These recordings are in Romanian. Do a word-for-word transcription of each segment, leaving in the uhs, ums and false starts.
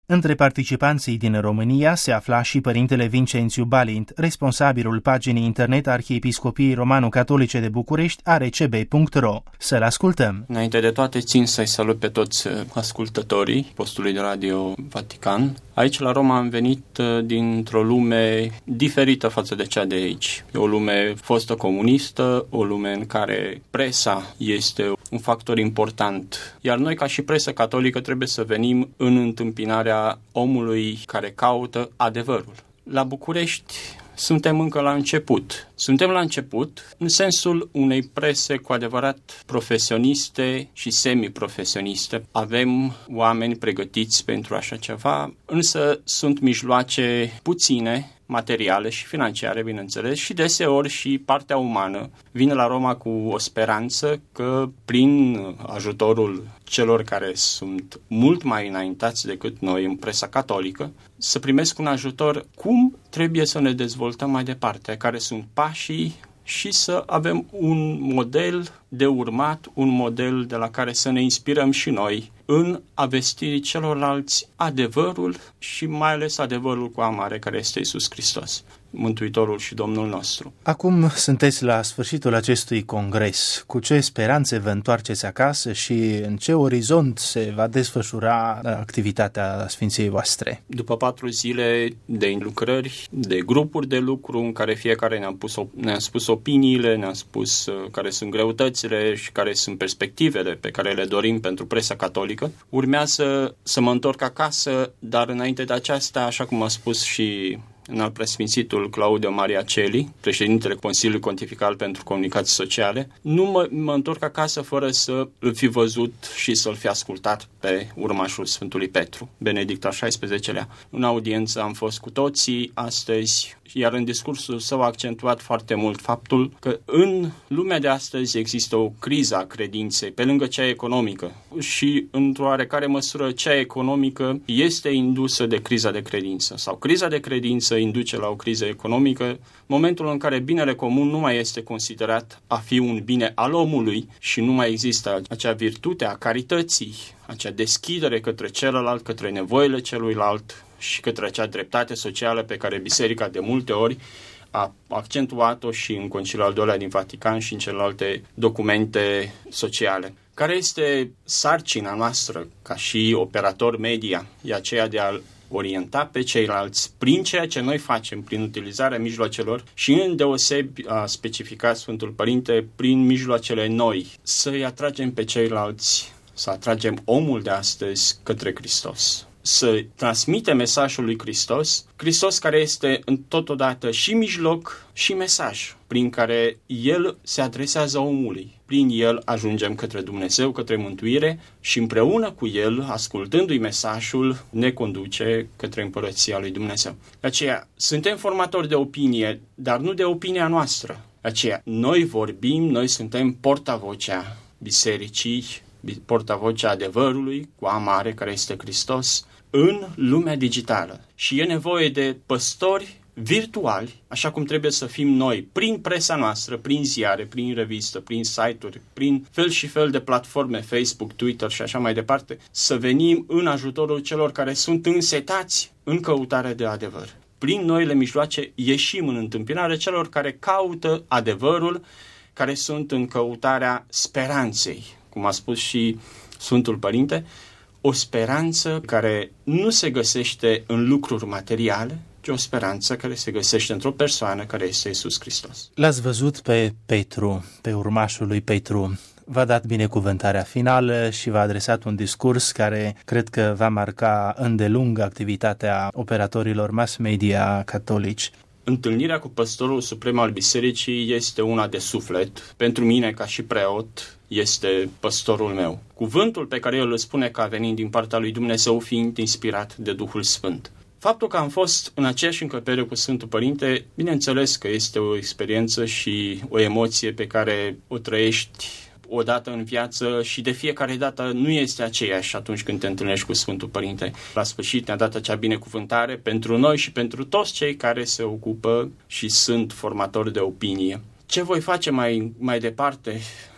Între participanții din România se afla și părintele Vincențiu Balint, responsabilul paginii internet Arhiepiscopiei Romano-Catolice de București, a r c b punct r o. Să-l ascultăm. Înainte de toate, țin să-i salut pe toți ascultătorii postului de Radio Vatican. Aici, la Roma, am venit dintr-o lume diferită față de cea de aici. E o lume fostă comunistă, o lume în care presa este un factor important. Iar noi, ca și presă catolică, trebuie să venim în întâmpinarea omului care caută adevărul. La București suntem încă la început. Suntem la început în sensul unei prese cu adevărat profesioniste și semi-profesioniste. Avem oameni pregătiți pentru așa ceva, însă sunt mijloace puține, materiale și financiare, bineînțeles, și deseori și partea umană vine la Roma cu o speranță că prin ajutorul celor care sunt mult mai înaintați decât noi în presa catolică, să primesc un ajutor cum trebuie să ne dezvoltăm mai departe, care sunt pașii și să avem un model de urmat, un model de la care să ne inspirăm și noi în a vesti celorlalți adevărul și mai ales adevărul cu amare care este Iisus Hristos, Mântuitorul și Domnul nostru. Acum sunteți la sfârșitul acestui congres. Cu ce speranțe vă întoarceți acasă și în ce orizont se va desfășura activitatea Sfinției voastre? După patru zile de lucrări, de grupuri de lucru în care fiecare ne-am, pus, ne-am spus opiniile, ne-am spus uh, care sunt greutățile și care sunt perspectivele pe care le dorim pentru presa catolică, urmează să mă întorc acasă, dar înainte de aceasta, așa cum a spus și înalt preasfințitul Claudio Maria Celi, președintele Consiliului Pontifical pentru Comunicații Sociale, nu mă, mă întorc acasă fără să îl fi văzut și să-l fi ascultat pe urmașul Sfântului Petru, Benedict al șaisprezecelea. În audiență am fost cu toții astăzi, iar în discursul său a accentuat foarte mult faptul că în lumea de astăzi există o criză a credinței, pe lângă cea economică, și într-o oarecare măsură cea economică este indusă de criza de credință, sau criza de credință induce la o criză economică, momentul în care binele comun nu mai este considerat a fi un bine al omului și nu mai există acea virtute a carității, acea deschidere către celălalt, către nevoile celuilalt și către acea dreptate socială pe care Biserica de multe ori a accentuat-o și în Conciliul al doilea din Vatican și în celelalte documente sociale. Care este sarcina noastră ca și operator media? E aceea de a orienta pe ceilalți prin ceea ce noi facem, prin utilizarea mijloacelor și îndeosebi, a specificat Sfântul Părinte, prin mijloacele noi, să-i atragem pe ceilalți, să atragem omul de astăzi către Hristos. Să transmite mesajul lui Hristos, Hristos care este totodată și mijloc și mesaj, prin care El se adresează omului. Prin El ajungem către Dumnezeu, către mântuire și împreună cu El, ascultându-i mesajul, ne conduce către Împărăția lui Dumnezeu. De aceea, suntem formatori de opinie, dar nu de opinia noastră. De aceea, noi vorbim, noi suntem portavocea bisericii, portavocea adevărului cu amare care este Hristos în lumea digitală. Și e nevoie de păstori virtuali, așa cum trebuie să fim noi, prin presa noastră, prin ziare, prin revistă, prin site-uri, prin fel și fel de platforme, Facebook, Twitter și așa mai departe, să venim în ajutorul celor care sunt însetați în căutare de adevăr. Prin noile mijloace ieșim în întâmpinare celor care caută adevărul, care sunt în căutarea speranței, cum a spus și Sfântul Părinte, o speranță care nu se găsește în lucruri materiale, ci o speranță care se găsește într-o persoană care este Iisus Hristos. L-ați văzut pe Petru, pe urmașul lui Petru. V-a dat binecuvântarea finală și v-a adresat un discurs care cred că va marca îndelung activitatea operatorilor mass media catolici. Întâlnirea cu păstorul suprem al bisericii este una de suflet. Pentru mine, ca și preot, este păstorul meu. Cuvântul pe care el îl spune că a venit din partea lui Dumnezeu fiind inspirat de Duhul Sfânt. Faptul că am fost în aceeași încăpere cu Sfântul Părinte, bineînțeles că este o experiență și o emoție pe care o trăiești o dată în viață și de fiecare dată nu este aceeași atunci când te întâlnești cu Sfântul Părinte. La sfârșit ne-a dat acea binecuvântare pentru noi și pentru toți cei care se ocupă și sunt formatori de opinie. Ce voi face mai, mai departe?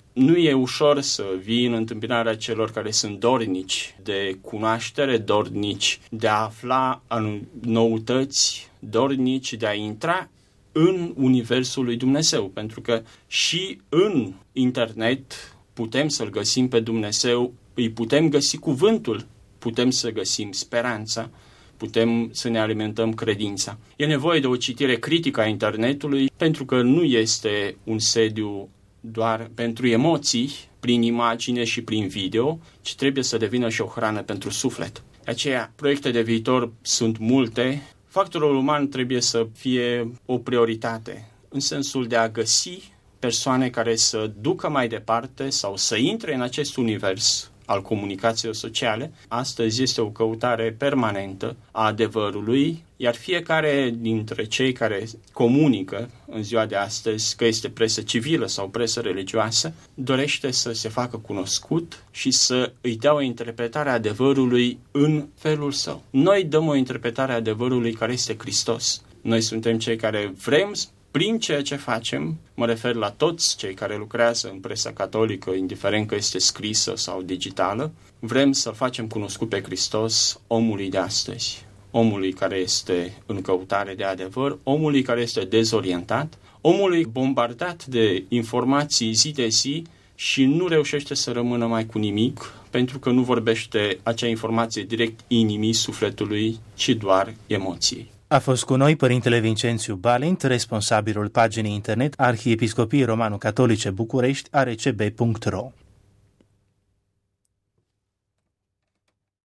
nu e ușor să vii în întâmpinarea celor care sunt dornici de cunoaștere, dornici de a afla noutăți, dornici de a intra în universul lui Dumnezeu, pentru că și în internet putem să-L găsim pe Dumnezeu, îi putem găsi cuvântul, putem să găsim speranța, putem să ne alimentăm credința. E nevoie de o citire critică a internetului, pentru că nu este un sediu doar pentru emoții, prin imagine și prin video, ci trebuie să devină și o hrană pentru suflet. De aceea, proiecte de viitor sunt multe. Factorul uman trebuie să fie o prioritate, în sensul de a găsi persoane care să ducă mai departe sau să intre în acest univers al comunicației sociale. Astăzi este o căutare permanentă a adevărului, iar fiecare dintre cei care comunică în ziua de astăzi, că este presă civilă sau presă religioasă, dorește să se facă cunoscut și să îi dea o interpretare a adevărului în felul său. Noi dăm o interpretare a adevărului care este Hristos. Noi suntem cei care vrem, prin ceea ce facem, mă refer la toți cei care lucrează în presa catolică, indiferent că este scrisă sau digitală, vrem să facem cunoscut pe Hristos omului de astăzi, omului care este în căutare de adevăr, omului care este dezorientat, omului bombardat de informații zi de zi și nu reușește să rămână mai cu nimic, pentru că nu vorbește acea informație direct inimii sufletului, ci doar emoției. A fost cu noi Părintele Vincențiu Balint, responsabilul paginii internet Arhiepiscopiei Romano-Catolice București, a r c b punct r o.